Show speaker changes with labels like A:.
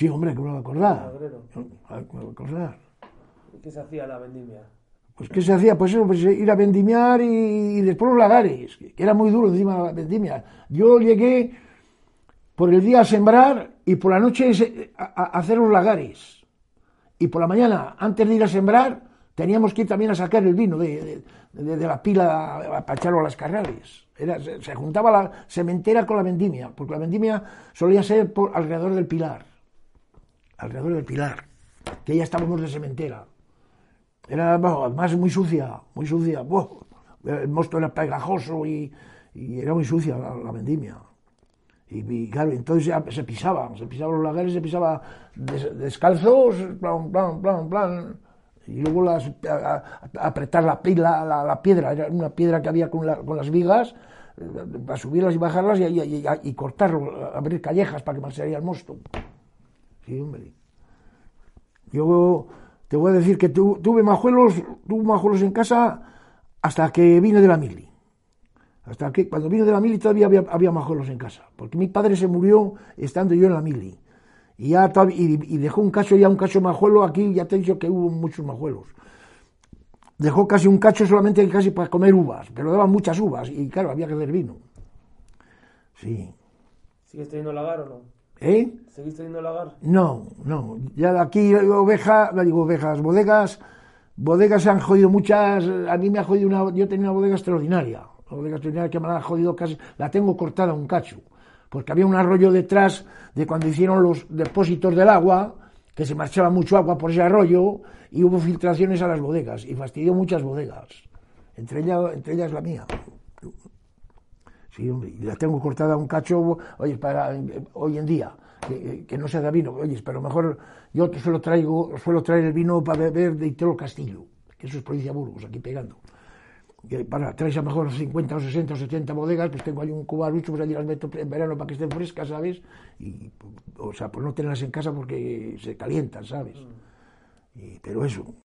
A: Sí, hombre, que me lo voy a acordar.
B: Lagrero.
A: Me voy a acordar.
B: ¿Y qué se hacía la vendimia?
A: Pues, ¿qué se hacía? Pues eso, pues ir a vendimiar y después los lagares, que era muy duro encima de la vendimia. Yo llegué por el día a sembrar y por la noche a hacer los lagares. Y por la mañana, antes de ir a sembrar, teníamos que ir también a sacar el vino de la pila para echarlo a las carrales. Se juntaba la sementera con la vendimia, porque la vendimia solía ser alrededor del Pilar. Alrededor del Pilar, que ya estábamos de sementera. Era además muy sucia, muy sucia. El mosto era pegajoso y era muy sucia la vendimia. Y claro, entonces se pisaban los lagares, se pisaba descalzos, plan. Y luego apretar la piedra, era una piedra que había con las vigas, para subirlas y bajarlas y cortarlo, abrir callejas para que marcharía el mosto. Sí, hombre. Yo te voy a decir que tuve majuelos en casa hasta que vine de la mili. Hasta que cuando vine de la mili todavía había majuelos en casa, porque mi padre se murió estando yo en la mili. Y dejó un cacho majuelo aquí, ya te he dicho que hubo muchos majuelos. Dejó casi un cacho solamente casi para comer uvas, pero daban muchas uvas y claro, había que hacer vino. Sí.
B: ¿Sigues teniendo lagar o no?
A: ¿Eh?
B: ¿Seguís teniendo lagar?
A: No. Ya de aquí bodegas se han jodido muchas. A mí me ha jodido yo tenía una bodega extraordinaria que me la ha jodido casi, la tengo cortada un cacho, porque había un arroyo detrás de cuando hicieron los depósitos del agua, que se marchaba mucho agua por ese arroyo y hubo filtraciones a las bodegas y fastidió muchas bodegas, entre ellas la mía. Sí, hombre, y la tengo cortada un cacho, oye, para hoy en día, que no se da vino, oye, pero mejor yo suelo traer el vino para beber de Itero Castillo, que eso es provincia de Burgos, aquí pegando. Que traes a lo mejor 50 o 60 o 70 bodegas, pues tengo ahí un cubarucho, pues allí las meto en verano para que estén frescas, ¿sabes? Y, o sea, pues no tenerlas en casa porque se calientan, ¿sabes? Pero eso,